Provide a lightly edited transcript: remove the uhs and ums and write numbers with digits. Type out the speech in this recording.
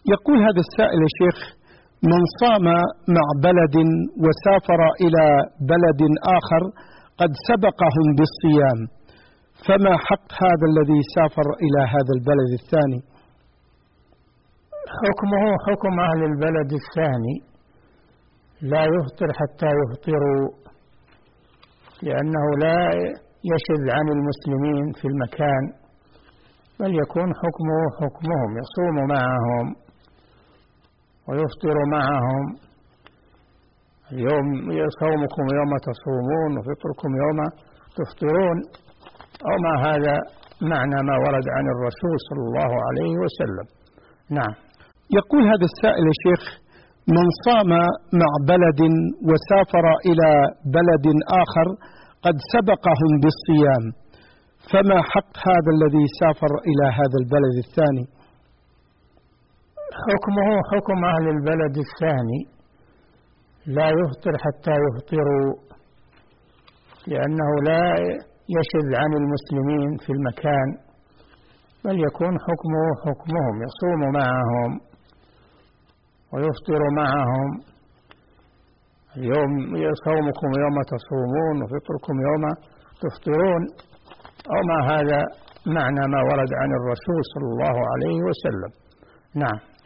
يقول هذا السائل يا شيخ: من صام مع بلد وسافر إلى بلد آخر قد سبقهم بالصيام، فما حق هذا الذي سافر إلى هذا البلد الثاني؟ حكمه حكم أهل البلد الثاني، لا يفطر حتى يفطروا، لأنه لا يشذ عن المسلمين في المكان، بل يكون حكمه حكمهم، يصوم معهم ويفطر معهم. اليوم صومكم يوم تصومون وفطركم يوم تفطرون، أو ما هذا معنى ما ورد عن الرسول صلى الله عليه وسلم. نعم. يقول هذا السائل يا شيخ: من صام مع بلد وسافر إلى بلد آخر قد سبقهم بالصيام، فما حق هذا الذي سافر إلى هذا البلد الثاني؟ حكمه حكم أهل البلد الثاني، لا يفطر حتى يفطروا، لأنه لا يشذ عن المسلمين في المكان، بل يكون حكمه حكمهم، يصوم معهم ويفطر معهم. اليوم صومكم يوم تصومون وفطركم يوم تفطرون، أو ما هذا معنى ما ورد عن الرسول صلى الله عليه وسلم. نعم.